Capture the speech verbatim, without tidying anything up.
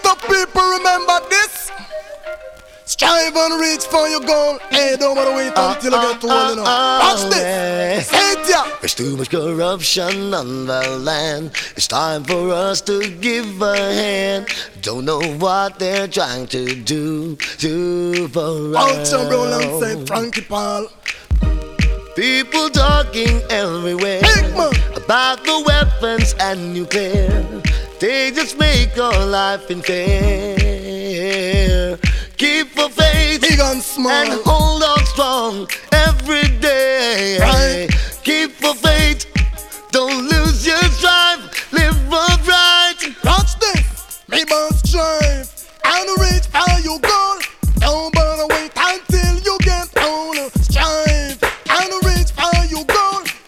Ghetto people, remember this. Strive and reach for your goal. Hey, don't wanna wait until you get old, you know. Watch this. Say it, yeah. There's too much corruption on the land. It's time for us to give a hand. Don't know what they're trying to do to for us. Out your bro alongside Frankie Paul. People talking everywhere Big man. about the weapons and nuclear. They just make our life unfair. Keep the faith Big and small. and hold on strong every day. Right. Keep the faith